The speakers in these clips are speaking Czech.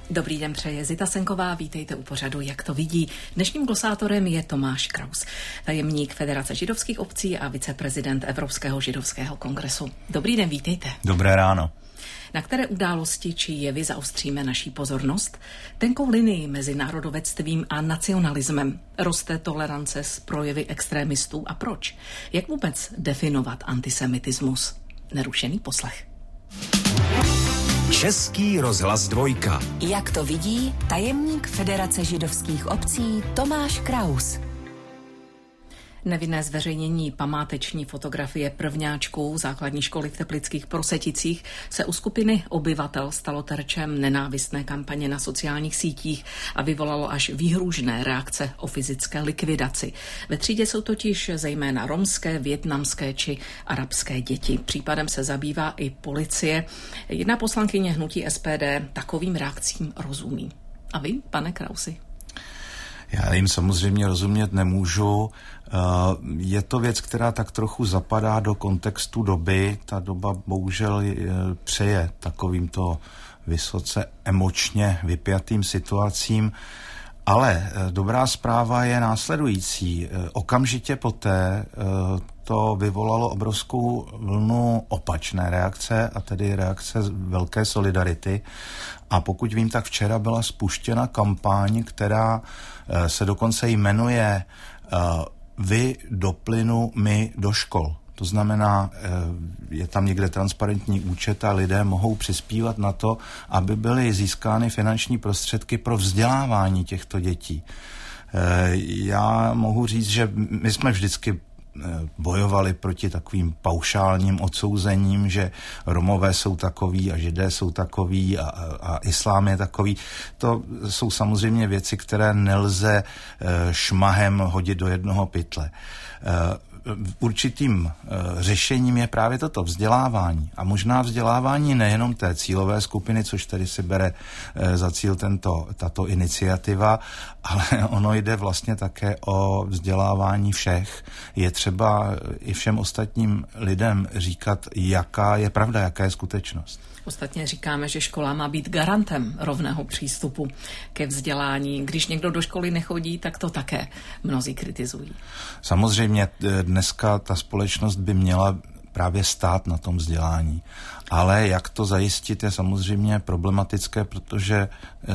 Dobrý den přeje Zita Senková, vítejte u pořadu Jak to vidí. Dnešním glosátorem je Tomáš Kraus, tajemník Federace židovských obcí a viceprezident Evropského židovského kongresu. Dobrý den, vítejte. Dobré ráno. Na které události či jevy zaostříme naší pozornost? Tenkou linii mezi národovectvím a nacionalismem. Roste tolerance s projevy extrémistů a proč? Jak vůbec definovat antisemitismus? Nerušený poslech. Český rozhlas 2. Jak to vidí tajemník Federace židovských obcí Tomáš Kraus. Nevinné zveřejnění památeční fotografie prvňáčků základní školy v Teplických Proseticích se u skupiny obyvatel stalo terčem nenávistné kampaně na sociálních sítích a vyvolalo až výhružné reakce o fyzické likvidaci. Ve třídě jsou totiž zejména romské, vietnamské či arabské děti. Případem se zabývá i policie. Jedna poslankyně hnutí SPD takovým reakcím rozumí. A vy, pane Krausi? Já jim samozřejmě rozumět nemůžu. Je to věc, která tak trochu zapadá do kontextu doby. Ta doba bohužel přeje takovýmto vysoce emočně vypjatým situacím. Ale dobrá zpráva je následující. Okamžitě poté to vyvolalo obrovskou vlnu opačné reakce, a tedy reakce velké solidarity. A pokud vím, tak včera byla spuštěna kampaň, která se dokonce jmenuje Vy do plynu, my do škol. To znamená, je tam někde transparentní účet a lidé mohou přispívat na to, aby byly získány finanční prostředky pro vzdělávání těchto dětí. Já mohu říct, že my jsme vždycky bojovali proti takovým paušálním odsouzením, že Romové jsou takový a Židé jsou takový a islám je takový. To jsou samozřejmě věci, které nelze šmahem hodit do jednoho pytle. Určitým řešením je právě toto vzdělávání. A možná vzdělávání nejenom té cílové skupiny, což tedy si bere za cíl tato iniciativa, ale ono jde vlastně také o vzdělávání všech. Je třeba i všem ostatním lidem říkat, jaká je pravda, jaká je skutečnost. Ostatně říkáme, že škola má být garantem rovného přístupu ke vzdělání. Když někdo do školy nechodí, tak to také mnozí kritizují. Samozřejmě dneska ta společnost by měla právě stát na tom vzdělání. Ale jak to zajistit, je samozřejmě problematické, protože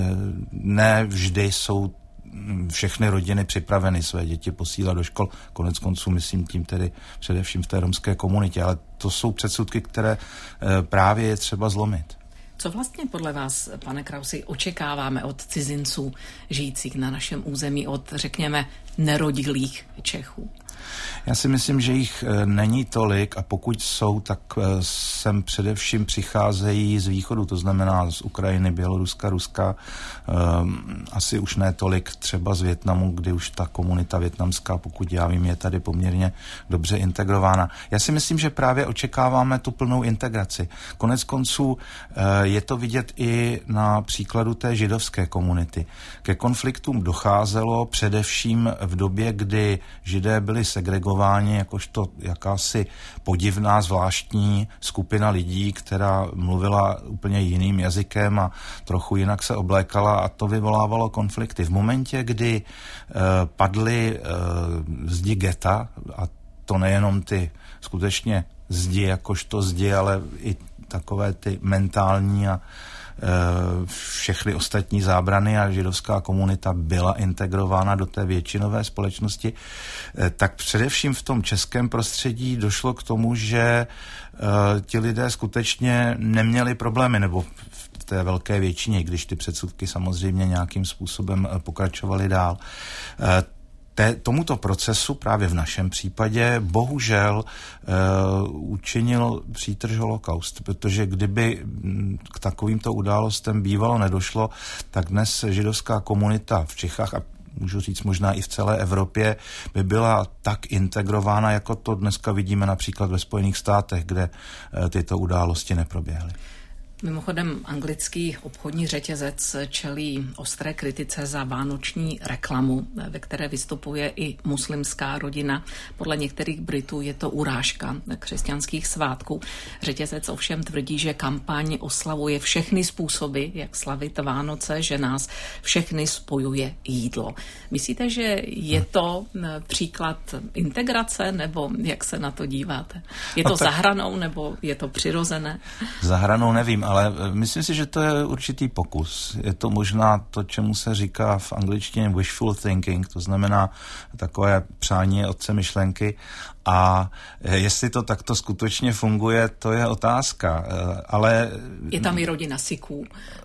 ne vždy jsou všechny rodiny připraveny své děti posílat do škol. Konec konců myslím tím tedy především v té romské komunitě, ale to jsou předsudky, které právě je třeba zlomit. Co vlastně podle vás, pane Krausi, očekáváme od cizinců žijících na našem území, od, řekněme, nerodilých Čechů? Já si myslím, že jich není tolik a pokud jsou, tak sem především přicházejí z východu, to znamená z Ukrajiny, Běloruska, Ruska, asi už ne tolik třeba z Vietnamu, kdy už ta komunita vietnamská, pokud já vím, je tady poměrně dobře integrována. Já si myslím, že právě očekáváme tu plnou integraci. Konec konců je to vidět i na příkladu té židovské komunity. Ke konfliktům docházelo především v době, kdy Židé byli segregováni jakožto jakási podivná zvláštní skupina lidí, která mluvila úplně jiným jazykem a trochu jinak se oblékala a to vyvolávalo konflikty. V momentě, kdy padly zdi geta, a to nejenom ty skutečně zdi jakožto zdi, ale i takové ty mentální a všechny ostatní zábrany a židovská komunita byla integrována do té většinové společnosti, tak především v tom českém prostředí došlo k tomu, že ti lidé skutečně neměli problémy, nebo v té velké většině, když ty předsudky samozřejmě nějakým způsobem pokračovaly dál. Tomuto procesu právě v našem případě bohužel učinil přítrž holokaust, protože kdyby k takovýmto událostem bývalo nedošlo, tak dnes židovská komunita v Čechách a můžu říct možná i v celé Evropě by byla tak integrována, jako to dneska vidíme například ve Spojených státech, kde tyto události neproběhly. Mimochodem, anglický obchodní řetězec čelí ostré kritice za vánoční reklamu, ve které vystupuje i muslimská rodina. Podle některých Britů je to urážka křesťanských svátků. Řetězec ovšem tvrdí, že kampaň oslavuje všechny způsoby, jak slavit Vánoce, že nás všechny spojuje jídlo. Myslíte, že je to příklad integrace, nebo jak se na to díváte? Je to za hranou, nebo je to přirozené? Za hranou nevím, ale myslím si, že to je určitý pokus. Je to možná to, čemu se říká v angličtině wishful thinking, to znamená takové přání otce myšlenky. A jestli to takto skutečně funguje, to je otázka. Ale je tam i rodina Siků.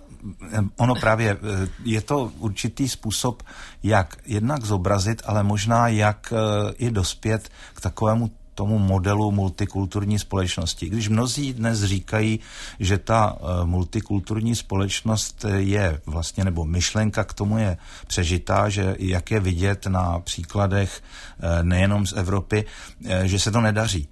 Ono právě, je to určitý způsob, jak jednak zobrazit, ale možná jak i dospět k takovému tomu modelu multikulturní společnosti. Když mnozí dnes říkají, že ta multikulturní společnost je vlastně, nebo myšlenka k tomu je přežitá, že jak je vidět na příkladech nejenom z Evropy, že se to nedaří.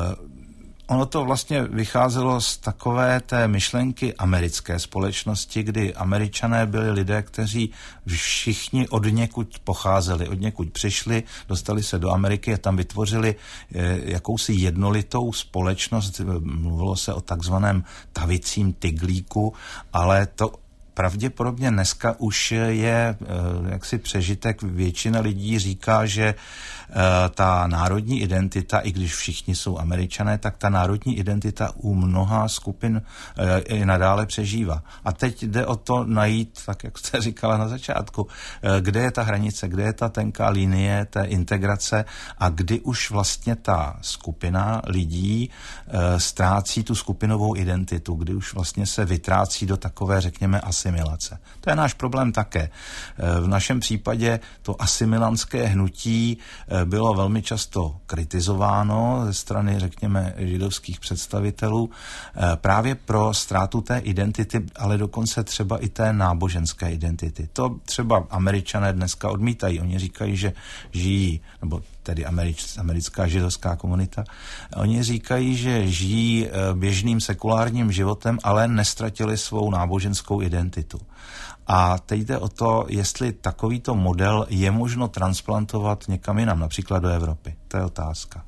Ono to vlastně vycházelo z takové té myšlenky americké společnosti, kdy Američané byli lidé, kteří všichni odněkud pocházeli, odněkud přišli, dostali se do Ameriky a tam vytvořili jakousi jednolitou společnost. Mluvilo se o takzvaném tavicím tyglíku, ale to pravděpodobně dneska už je jaksi přežitek. Většina lidí říká, že ta národní identita, i když všichni jsou Američané, tak ta národní identita u mnoha skupin i nadále přežívá. A teď jde o to najít, tak jak jste říkala na začátku, kde je ta hranice, kde je ta tenká linie té integrace a kdy už vlastně ta skupina lidí ztrácí tu skupinovou identitu, kdy už vlastně se vytrácí do takové, řekněme, asimilace. To je náš problém také. V našem případě to asimilantské hnutí bylo velmi často kritizováno ze strany, řekněme, židovských představitelů právě pro ztrátu té identity, ale dokonce třeba i té náboženské identity. To třeba Američané dneska odmítají. Oni říkají, že žijí, nebo tedy americká židovská komunita, oni říkají, že žijí běžným sekulárním životem, ale nestratili svou náboženskou identitu. A teď jde o to, jestli takovýto model je možno transplantovat někam jinam, například do Evropy. To je otázka.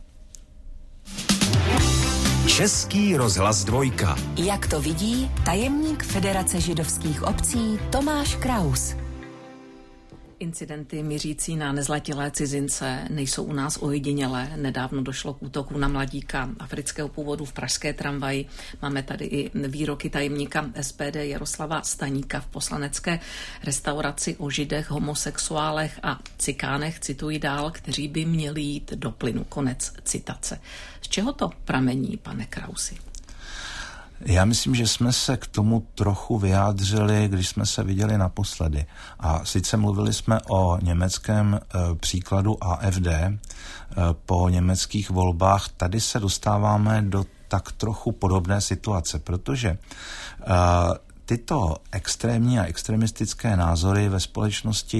Český rozhlas 2. Jak to vidí tajemník Federace židovských obcí Tomáš Kraus. Incidenty mířící na nezletilé cizince nejsou u nás ojedinělé. Nedávno došlo k útoku na mladíka afrického původu v pražské tramvaji. Máme tady i výroky tajemníka SPD Jaroslava Staníka v poslanecké restauraci o židech, homosexuálech a cikánech, cituji dál, kteří by měli jít do plynu. Konec citace. Z čeho to pramení, pane Krausi? Já myslím, že jsme se k tomu trochu vyjádřili, když jsme se viděli naposledy. A sice mluvili jsme o německém příkladu AfD po německých volbách. Tady se dostáváme do tak trochu podobné situace, protože tyto extrémní a extremistické názory ve společnosti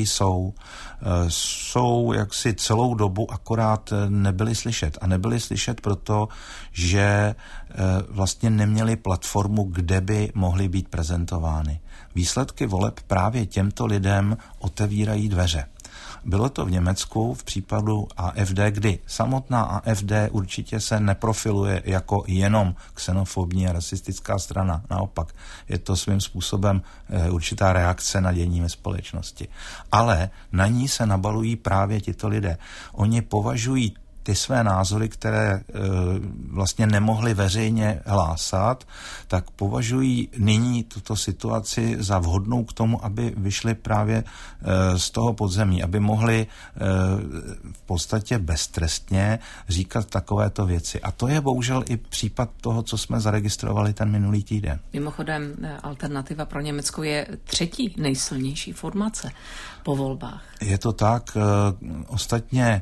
jsou jaksi celou dobu, akorát nebyly slyšet. A nebyly slyšet proto, že vlastně neměli platformu, kde by mohly být prezentovány. Výsledky voleb právě těmto lidem otevírají dveře. Bylo to v Německu v případu AfD, kdy samotná AfD určitě se neprofiluje jako jenom xenofobní a rasistická strana. Naopak, je to svým způsobem určitá reakce na dění ve společnosti. Ale na ní se nabalují právě tito lidé. Oni považují ty své názory, které vlastně nemohli veřejně hlásat, tak považují nyní tuto situaci za vhodnou k tomu, aby vyšli právě z toho podzemí, aby mohli v podstatě beztrestně říkat takovéto věci. A to je bohužel i případ toho, co jsme zaregistrovali ten minulý týden. Mimochodem, Alternativa pro Německo je třetí nejsilnější formace po volbách. Je to tak. Ostatně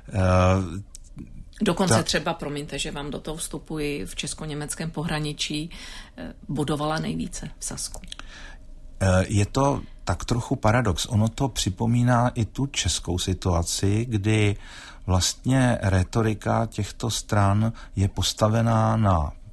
dokonce třeba, promiňte, že vám do toho vstupuji, v česko-německém pohraničí bodovala nejvíce v Sasku. Je to tak trochu paradox. Ono to připomíná i tu českou situaci, kdy vlastně retorika těchto stran je postavená na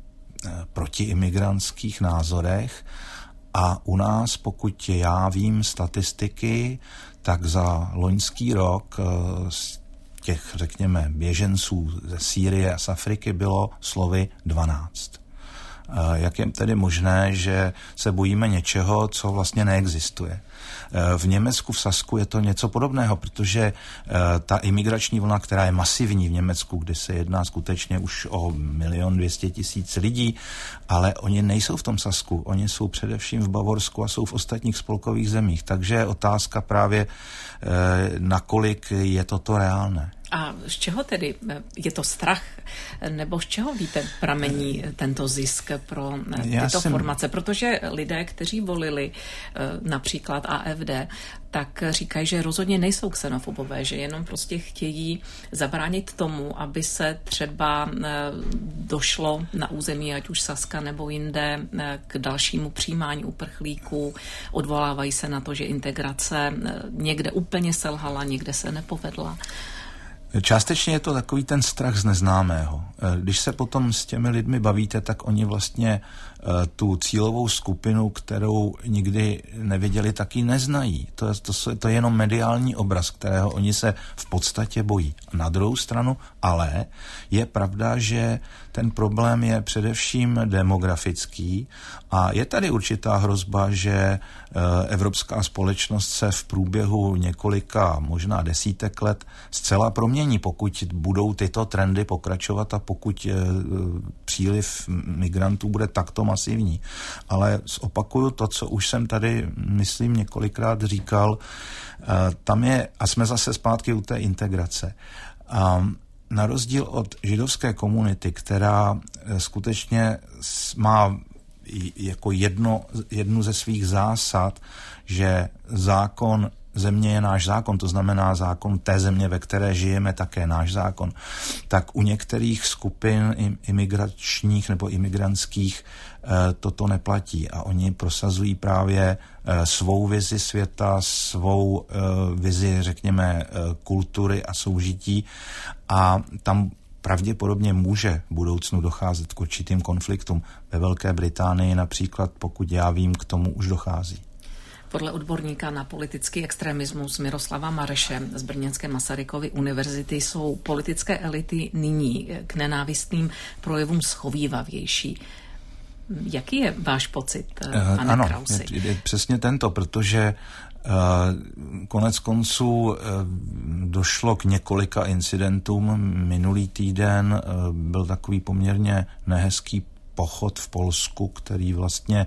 protiimigrantských názorech. A u nás, pokud já vím statistiky, tak za loňský rok z těch, řekněme, běženců ze Sýrie a z Afriky bylo slovy 12. Jak je tedy možné, že se bojíme něčeho, co vlastně neexistuje? V Německu, v Sasku je to něco podobného, protože ta imigrační vlna, která je masivní v Německu, kde se jedná skutečně už o 1 200 000 lidí, ale oni nejsou v tom Sasku, oni jsou především v Bavorsku a jsou v ostatních spolkových zemích. Takže je otázka právě, nakolik je toto reálné. A z čeho tedy? Je to strach? Nebo z čeho víte pramení tento zisk pro tyto formace? Protože lidé, kteří volili například AfD, tak říkají, že rozhodně nejsou xenofobové, že jenom prostě chtějí zabránit tomu, aby se třeba došlo na území, ať už Saska nebo jinde, k dalšímu přijímání uprchlíků. Odvolávají se na to, že integrace někde úplně selhala, někde se nepovedla. Částečně je to takový ten strach z neznámého. Když se potom s těmi lidmi bavíte, tak oni vlastně tu cílovou skupinu, kterou nikdy neviděli, taky neznají. To je jenom mediální obraz, kterého oni se v podstatě bojí. Na druhou stranu ale je pravda, že ten problém je především demografický a je tady určitá hrozba, že evropská společnost se v průběhu několika, možná desítek let zcela promění, pokud budou tyto trendy pokračovat a pokud příliv migrantů bude takto masivní. Ale zopakuju to, co už jsem tady, myslím, několikrát říkal, tam je, a jsme zase zpátky u té integrace. Na rozdíl od židovské komunity, která skutečně má jako jednu ze svých zásad, že zákon země je náš zákon, to znamená zákon té země, ve které žijeme, také náš zákon, tak u některých skupin imigračních nebo imigrantských toto neplatí a oni prosazují právě svou vizi světa, svou vizi, řekněme, kultury a soužití a tam pravděpodobně může v budoucnu docházet k určitým konfliktům. Ve Velké Británii například, pokud já vím, k tomu už dochází. Podle odborníka na politický extremismus Miroslava Mareše z brněnské Masarykovy univerzity jsou politické elity nyní k nenávistným projevům schovývavější. Jaký je váš pocit, pane Krausi? Ano, je přesně tento, protože konec konců došlo k několika incidentům. Minulý týden byl takový poměrně nehezký pochod v Polsku, který vlastně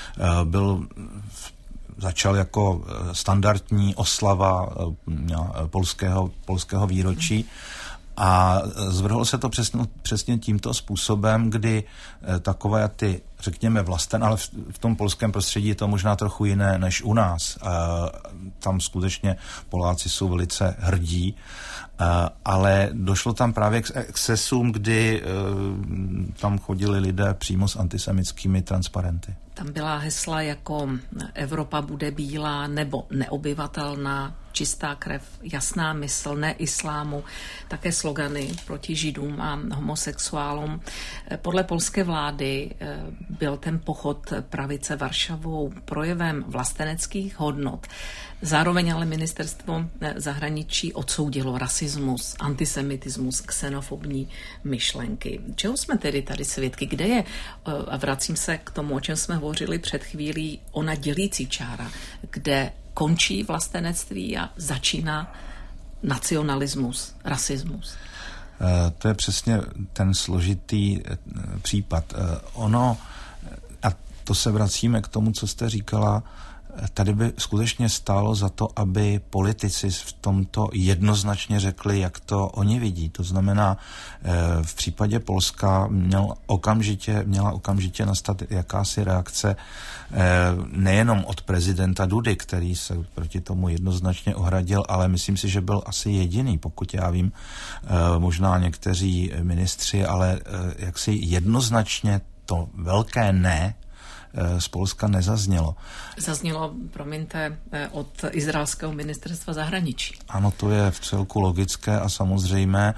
začal jako standardní oslava polského výročí a zvrhlo se to přesně tímto způsobem, kdy takové ty, řekněme, vlasten, ale v tom polském prostředí je to možná trochu jiné než u nás. Tam skutečně Poláci jsou velice hrdí, ale došlo tam právě k excesům, kdy tam chodili lidé přímo s antisemitskými transparenty. Tam byla hesla jako Evropa bude bílá nebo neobyvatelná, čistá krev, jasná mysl, ne islámu, také slogany proti židům a homosexuálům. Podle polské vlády byl ten pochod pravice Varšavou projevem vlasteneckých hodnot. Zároveň ale ministerstvo zahraničí odsoudilo rasismus, antisemitismus, xenofobní myšlenky. Čeho jsme tedy tady svědky? Kde je, a vracím se k tomu, o čem jsme hovořili před chvílí, ona dělící čára, kde končí vlastenectví a začíná nacionalismus, rasismus? To je přesně ten složitý případ. Ono, a to se vracíme k tomu, co jste říkala, tady by skutečně stálo za to, aby politici v tomto jednoznačně řekli, jak to oni vidí. To znamená, v případě Polska měla okamžitě nastat jakási reakce nejenom od prezidenta Dudy, který se proti tomu jednoznačně ohradil, ale myslím si, že byl asi jediný, pokud já vím, možná někteří ministři, ale jaksi jednoznačně to velké ne z Polska nezaznělo. Zaznělo, promiňte, od izraelského ministerstva zahraničí. Ano, to je v celku logické a samozřejmé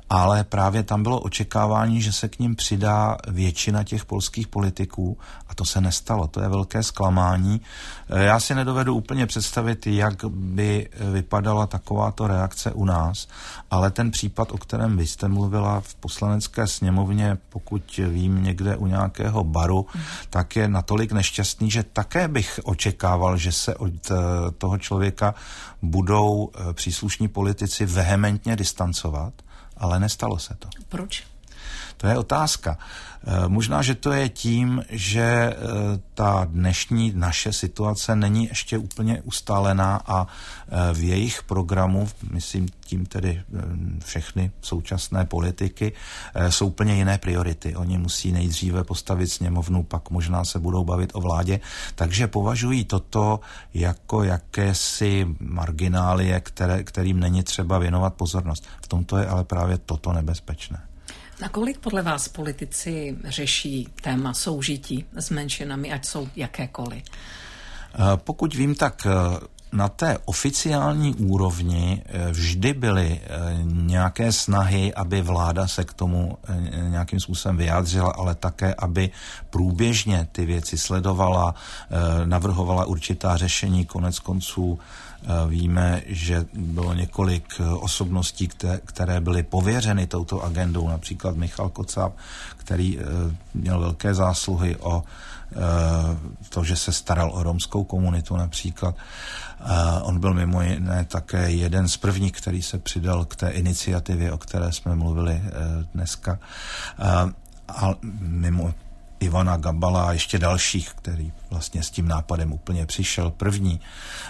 ale právě tam bylo očekávání, že se k ním přidá většina těch polských politiků a to se nestalo. To je velké zklamání. Já si nedovedu úplně představit, jak by vypadala takováto reakce u nás, ale ten případ, o kterém vy jste mluvila v Poslanecké sněmovně, pokud vím, někde u nějakého baru, tak je natolik nešťastný, že také bych očekával, že se od toho člověka budou příslušní politici vehementně distancovat, ale nestalo se to. Proč? To je otázka. Možná, že to je tím, že ta dnešní naše situace není ještě úplně ustálená a v jejich programu, myslím tím tedy všechny současné politiky, jsou úplně jiné priority. Oni musí nejdříve postavit sněmovnu, pak možná se budou bavit o vládě, takže považují toto jako jakési marginálie, kterým není třeba věnovat pozornost. V tomto je ale právě toto nebezpečné. Nakolik podle vás politici řeší téma soužití s menšinami, ať jsou jakékoliv? Pokud vím, tak na té oficiální úrovni vždy byly nějaké snahy, aby vláda se k tomu nějakým způsobem vyjádřila, ale také, aby průběžně ty věci sledovala, navrhovala určitá řešení. Konec konců víme, že bylo několik osobností, které byly pověřeny touto agendou, například Michal Kocáb, který měl velké zásluhy o to, že se staral o romskou komunitu například. On byl mimo jiné také jeden z prvních, který se přidal k té iniciativě, o které jsme mluvili dneska. A mimo Ivana Gabala a ještě dalších, který vlastně s tím nápadem úplně přišel první.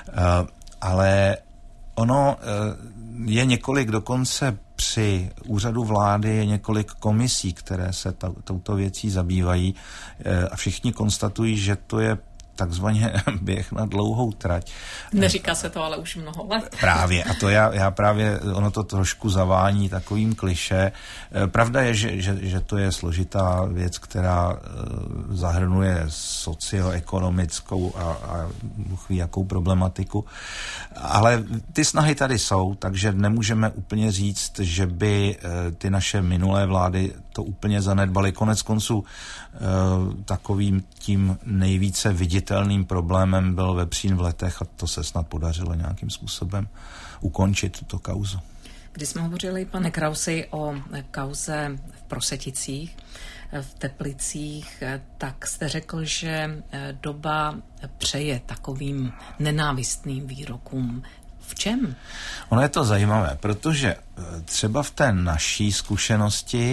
Ale ono je několik dokonce při úřadu vlády je několik komisí, které se touto věcí zabývají a všichni konstatují, že to je takzvaně běh na dlouhou trať. Neříká se to ale už mnoho let. Právě. A to já právě, ono to trošku zavání takovým klišé. Pravda je, že to je složitá věc, která zahrnuje socioekonomickou a ví jakou problematiku. Ale ty snahy tady jsou, takže nemůžeme úplně říct, že by ty naše minulé vlády to úplně zanedbaly. Konec konců takovým tím nejvíce viditelným problémem byl vepřín v Letech a to se snad podařilo nějakým způsobem ukončit tuto kauzu. Když jsme hovořili, pane Krausi, o kauze v Proseticích, v Teplicích, tak jste řekl, že doba přeje takovým nenávistným výrokům. V čem? Ono je to zajímavé, protože třeba v té naší zkušenosti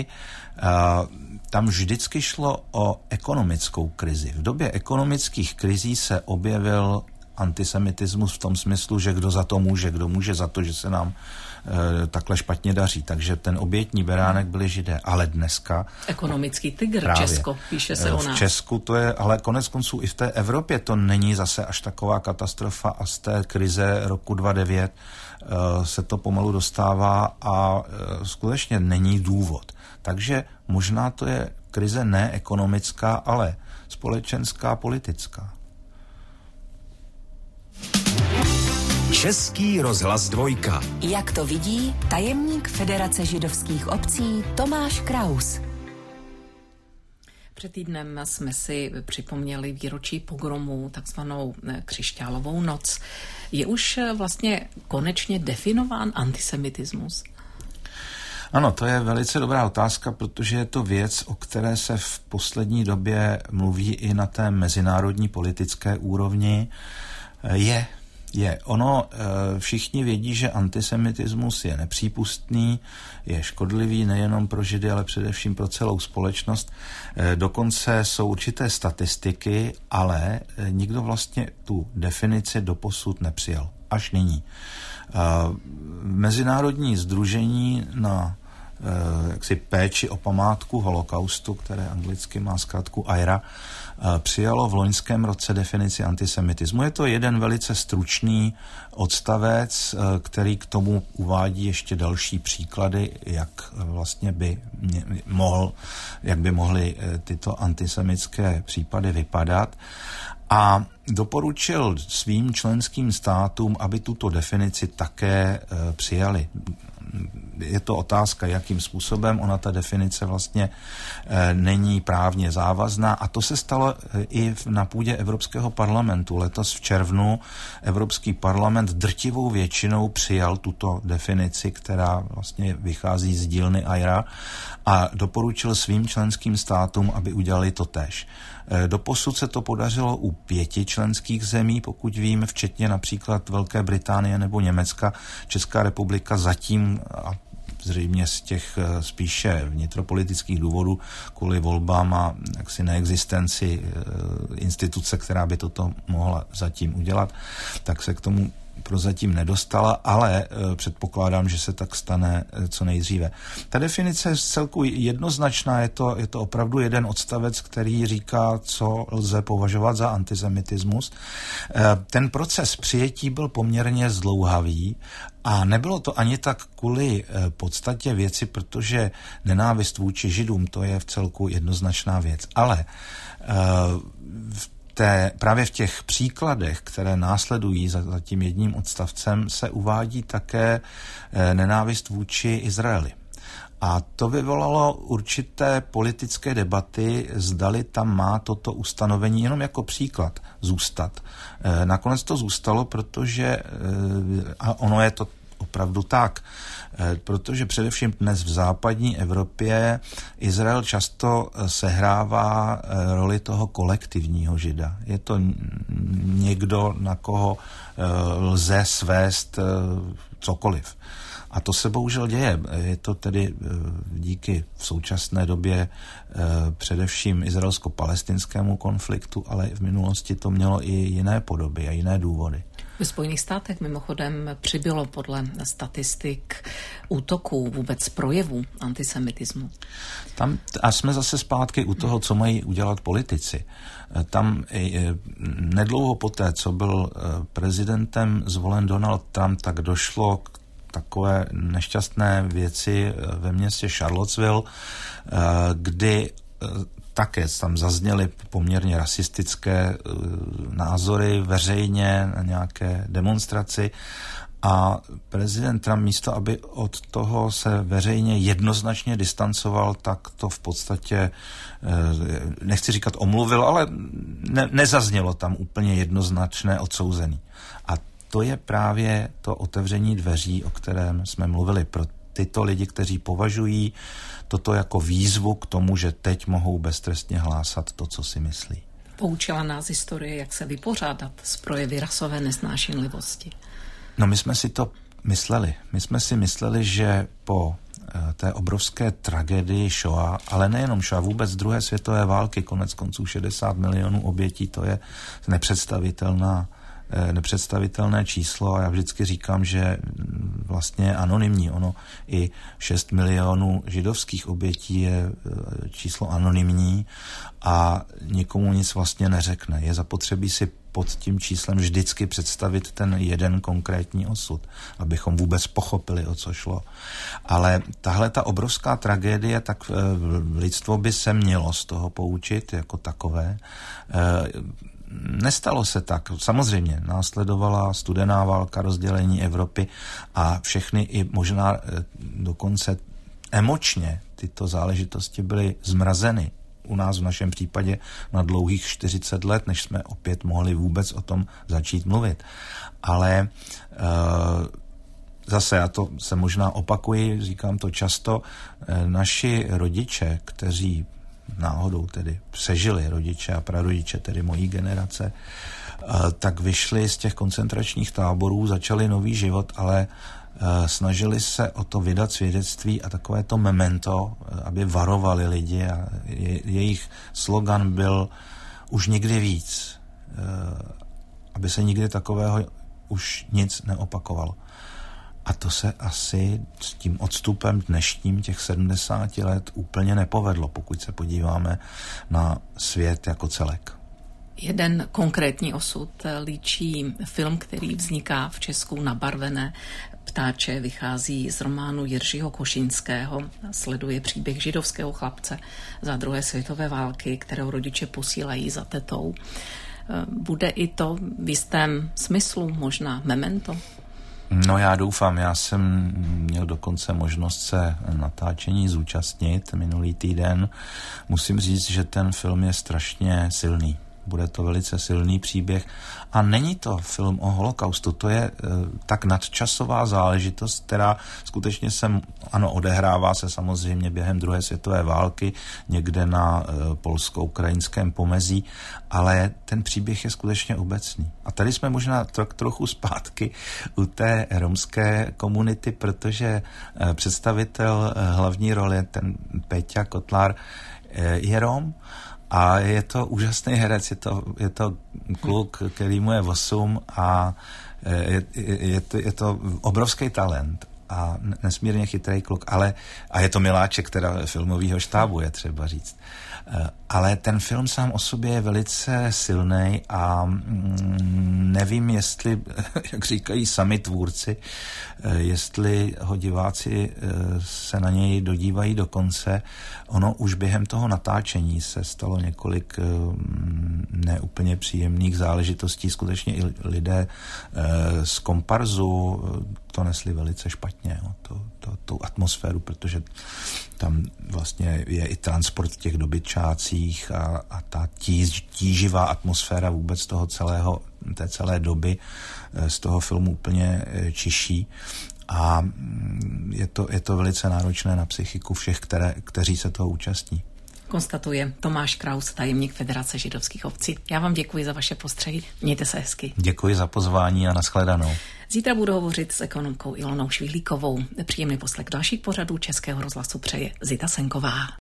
tam vždycky šlo o ekonomickou krizi. V době ekonomických krizí se objevil antisemitismus v tom smyslu, že kdo za to může, kdo může za to, že se nám takhle špatně daří. Takže ten obětní beránek byli Židé. Ale dneska... Ekonomický tygr, právě, Česko, píše se o nás. V Česku to je, ale konec konců i v té Evropě to není zase až taková katastrofa a z té krize roku 2009 se to pomalu dostává a skutečně není důvod. Takže možná to je krize ne ekonomická, ale společenská, politická. Český rozhlas 2. Jak to vidí tajemník Federace židovských obcí Tomáš Kraus. Před týdnem jsme si připomněli výročí pogromu, takzvanou křišťálovou noc. Je už vlastně konečně definován antisemitismus? Ano, to je velice dobrá otázka, protože je to věc, o které se v poslední době mluví i na té mezinárodní politické úrovni. Ono, všichni vědí, že antisemitismus je nepřípustný, je škodlivý nejenom pro Židy, ale především pro celou společnost. Dokonce jsou určité statistiky, ale nikdo vlastně tu definici doposud nepřijal. Až nyní. Mezinárodní sdružení na péči o památku holokaustu, které anglicky má zkrátku AIRA, přijalo v loňském roce definici antisemitismu. Je to jeden velice stručný odstavec, který k tomu uvádí ještě další příklady, jak vlastně by mohly tyto antisemitské případy vypadat. A doporučil svým členským státům, aby tuto definici také přijali. Je to otázka, jakým způsobem, ona ta definice vlastně není právně závazná a to se stalo i na půdě Evropského parlamentu. Letos v červnu Evropský parlament drtivou většinou přijal tuto definici, která vlastně vychází z dílny AIRA a doporučil svým členským státům, aby udělali to též. Doposud se to podařilo u 5 členských zemí, pokud vím, včetně například Velké Británie nebo Německa. Česká republika zatím, a zřejmě z těch spíše vnitropolitických důvodů, kvůli volbám a jaksi neexistenci instituce, která by toto mohla zatím udělat, tak se k tomu prozatím nedostala, ale předpokládám, že se tak stane co nejdříve. Ta definice je celku jednoznačná, je to opravdu jeden odstavec, který říká, co lze považovat za antisemitismus. Ten proces přijetí byl poměrně zdlouhavý a nebylo to ani tak kvůli podstatě věci, protože nenávist vůči Židům, to je v celku jednoznačná věc, ale právě v těch příkladech, které následují za tím jedním odstavcem, se uvádí také nenávist vůči Izraeli. A to vyvolalo určité politické debaty, zdali tam má toto ustanovení jenom jako příklad zůstat. Nakonec to zůstalo, protože, a ono je to opravdu tak, protože především dnes v západní Evropě Izrael často sehrává roli toho kolektivního Žida. Je to někdo, na koho lze svést cokoliv. A to se bohužel děje. Je to tedy díky v současné době především izraelsko-palestinskému konfliktu, ale v minulosti to mělo i jiné podoby a jiné důvody. Ve Spojených státech mimochodem přibylo podle statistik útoků, vůbec projevů antisemitismu. Tam, a jsme zase zpátky u toho, co mají udělat politici. Tam nedlouho poté, co byl prezidentem zvolen Donald Trump, tak došlo k takové nešťastné věci ve městě Charlottesville, kdy také tam zazněly poměrně rasistické názory veřejně na nějaké demonstraci a prezident Trump místo, aby od toho se veřejně jednoznačně distancoval, tak to v podstatě, nechci říkat omluvil, ale nezaznělo tam úplně jednoznačné odsouzení. A to je právě to otevření dveří, o kterém jsme mluvili, pro tyto lidi, kteří považují toto jako výzvu k tomu, že teď mohou beztrestně hlásat to, co si myslí. Poučila nás historie, jak se vypořádat s projevy rasové nesnášenlivosti. No my jsme si to mysleli. My jsme si mysleli, že po té obrovské tragédii Shoah, ale nejenom Shoah, vůbec druhé světové války, konec konců 60 milionů obětí, to je nepředstavitelné číslo a já vždycky říkám, že vlastně anonymní. Ono i 6 milionů židovských obětí je číslo anonymní a nikomu nic vlastně neřekne. Je zapotřebí si pod tím číslem vždycky představit ten jeden konkrétní osud, abychom vůbec pochopili, o co šlo. Ale tahle ta obrovská tragédie, tak lidstvo by se mělo z toho poučit jako takové. Nestalo se tak. Samozřejmě následovala studená válka, rozdělení Evropy a všechny i možná dokonce emočně tyto záležitosti byly zmrazeny. U nás v našem případě na dlouhých 40 let, než jsme opět mohli vůbec o tom začít mluvit. Ale zase já to se možná opakuji, říkám to často, naši rodiče, kteří náhodou tedy přežili, rodiče a prarodiče, tedy mojí generace, tak vyšli z těch koncentračních táborů, začali nový život, ale snažili se o to vydat svědectví a takové to memento, aby varovali lidi a jejich slogan byl už nikdy víc, aby se nikdy takového už nic neopakovalo. A to se asi s tím odstupem dnešním těch 70 let úplně nepovedlo, pokud se podíváme na svět jako celek. Jeden konkrétní osud líčí film, který vzniká v Česku Nabarvené ptáče, vychází z románu Jiřího Košinského, sleduje příběh židovského chlapce za druhé světové války, kterého rodiče posílají za tetou. Bude i to v jistém smyslu možná memento? No já doufám, já jsem měl dokonce možnost se natáčení zúčastnit minulý týden. Musím říct, že ten film je strašně silný. Bude to velice silný příběh a není to film o holokaustu, to je tak nadčasová záležitost, která skutečně odehrává se samozřejmě během druhé světové války někde na polsko-ukrajinském pomezí, ale ten příběh je skutečně obecný. A tady jsme možná trochu zpátky u té romské komunity, protože představitel hlavní role, ten Péťa Kotlár, je Rom. A je to úžasný herec, je to kluk, který mu je 8 a je to obrovský talent a nesmírně chytrý kluk, a je to miláček teda filmového štábu, je třeba říct. Ale ten film sám o sobě je velice silný a nevím, jestli, jak říkají sami tvůrci, jestli ho diváci se na něj dodívají do konce. Ono už během toho natáčení se stalo několik neúplně příjemných záležitostí. Skutečně i lidé z komparzu to nesli velice špatně, tu atmosféru, protože tam vlastně je i transport v těch dobytčácích a ta tíživá atmosféra vůbec té celé doby z toho filmu úplně čiší. A je to velice náročné na psychiku všech, kteří se toho účastní. Konstatuje Tomáš Kraus, tajemník Federace židovských obcí. Já vám děkuji za vaše postřehy. Mějte se hezky. Děkuji za pozvání a nashledanou. Zítra budu hovořit s ekonomkou Ilonou Švihlíkovou. Příjemný poslech dalších pořadů Českého rozhlasu přeje Zita Senková.